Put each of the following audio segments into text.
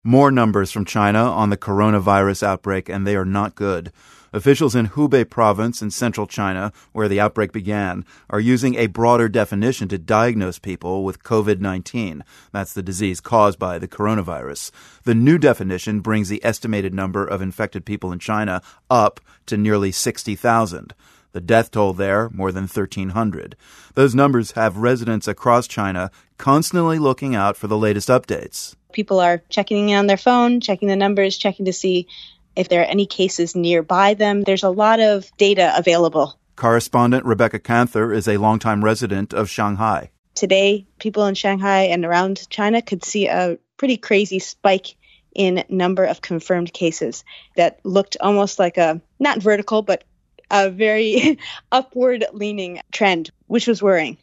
More numbers from China on the coronavirus outbreak, and they are not good. Officials in Hubei province in central China, where the outbreak began, are using a broader definition to diagnose people with COVID-19. That's the disease caused by the coronavirus. The new definition brings the estimated number of infected people in China up to nearly 60,000. The death toll there, more than 1,300. Those numbers have residents across China constantly looking out for the latest updates. People are checking in on their phone, checking the numbers, checking to see if there are any cases nearby them. There's a lot of data available. Correspondent Rebecca Canther is a longtime resident of Shanghai. Today, people in Shanghai and around China could see a pretty crazy spike in number of confirmed cases that looked almost like a, not vertical, but a very upward-leaning trend, which was worrying.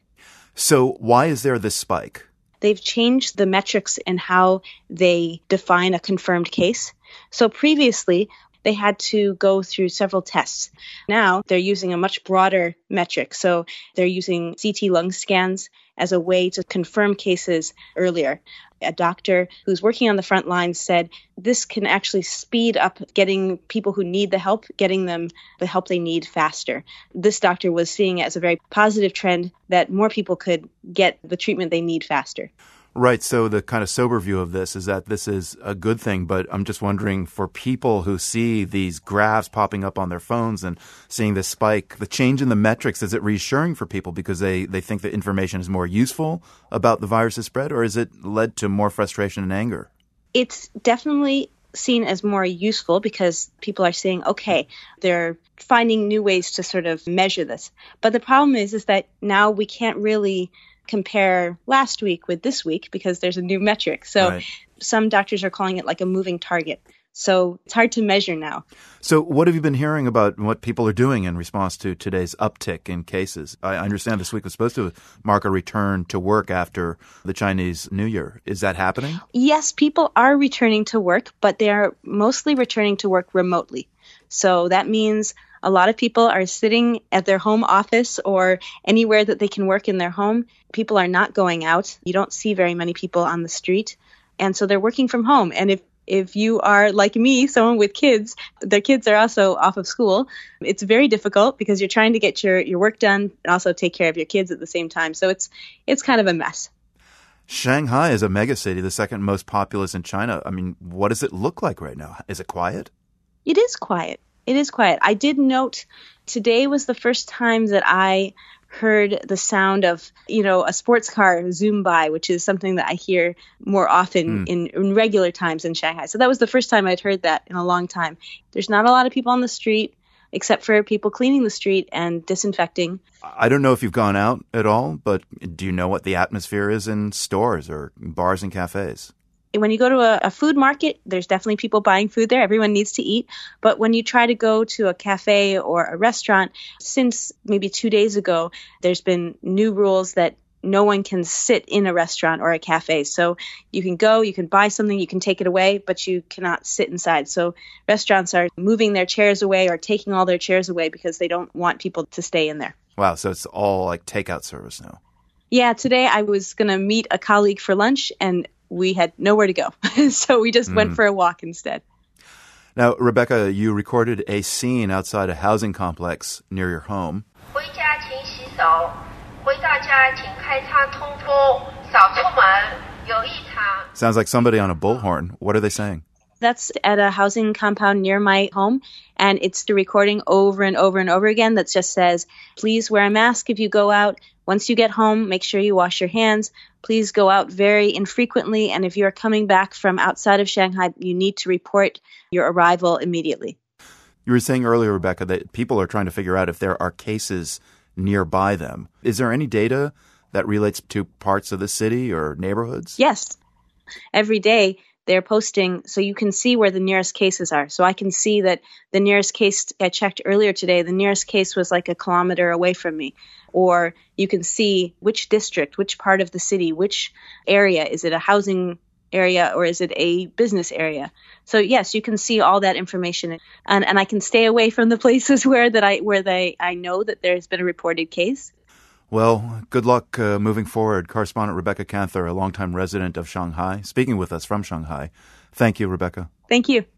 So why is there this spike? They've changed the metrics in how they define a confirmed case. So previously, they had to go through several tests. Now they're using a much broader metric. So they're using CT lung scans as a way to confirm cases earlier. A doctor who's working on the front lines said this can actually speed up getting people who need the help, getting them the help they need faster. This doctor was seeing it as a very positive trend that more people could get the treatment they need faster. Right. So the kind of sober view of this is that this is a good thing. But I'm just wondering, for people who see these graphs popping up on their phones and seeing this spike, the change in the metrics, is it reassuring for people because they think the information is more useful about the virus's spread, or is it led to more frustration and anger? It's definitely seen as more useful because people are saying, okay, they're finding new ways to sort of measure this. But the problem is that now we can't really compare last week with this week because there's a new metric. So right. Some doctors are calling it like a moving target. So it's hard to measure now. So what have you been hearing about what people are doing in response to today's uptick in cases? I understand this week was supposed to mark a return to work after the Chinese New Year. Is that happening? Yes, people are returning to work, but they are mostly returning to work remotely. So that means a lot of people are sitting at their home office or anywhere that they can work in their home. People are not going out. You don't see very many people on the street. And so they're working from home. And if you are like me, someone with kids, their kids are also off of school, it's very difficult because you're trying to get your work done and also take care of your kids at the same time. So it's kind of a mess. Shanghai is a megacity, the second most populous in China. I mean, what does it look like right now? Is it quiet? It is quiet. It is quiet. I did note today was the first time that I heard the sound of, a sports car zoom by, which is something that I hear more often in regular times in Shanghai. So that was the first time I'd heard that in a long time. There's not a lot of people on the street, except for people cleaning the street and disinfecting. I don't know if you've gone out at all, but do you know what the atmosphere is in stores or bars and cafes? When you go to a food market, there's definitely people buying food there. Everyone needs to eat. But when you try to go to a cafe or a restaurant, since maybe 2 days ago, there's been new rules that no one can sit in a restaurant or a cafe. So you can go, you can buy something, you can take it away, but you cannot sit inside. So restaurants are moving their chairs away or taking all their chairs away because they don't want people to stay in there. Wow, so it's all like takeout service now. Yeah, today I was going to meet a colleague for lunch and we had nowhere to go. So we just went for a walk instead. Now, Rebecca, you recorded a scene outside a housing complex near your home. Sounds like somebody on a bullhorn. What are they saying? That's at a housing compound near my home, and it's the recording over and over and over again that just says, please wear a mask if you go out. Once you get home, make sure you wash your hands. Please go out very infrequently, and if you are coming back from outside of Shanghai, you need to report your arrival immediately. You were saying earlier, Rebecca, that people are trying to figure out if there are cases nearby them. Is there any data that relates to parts of the city or neighborhoods? Yes. Every day, they're posting so you can see where the nearest cases are. So I can see that the nearest case I checked earlier today, the nearest case was like 1 kilometer away from me. Or you can see which district, which part of the city, which area. Is it a housing area or is it a business area? So yes, you can see all that information. And I can stay away from the places where I know that there's been a reported case. Well, good luck moving forward. Correspondent Rebecca Canther, a longtime resident of Shanghai, speaking with us from Shanghai. Thank you, Rebecca. Thank you.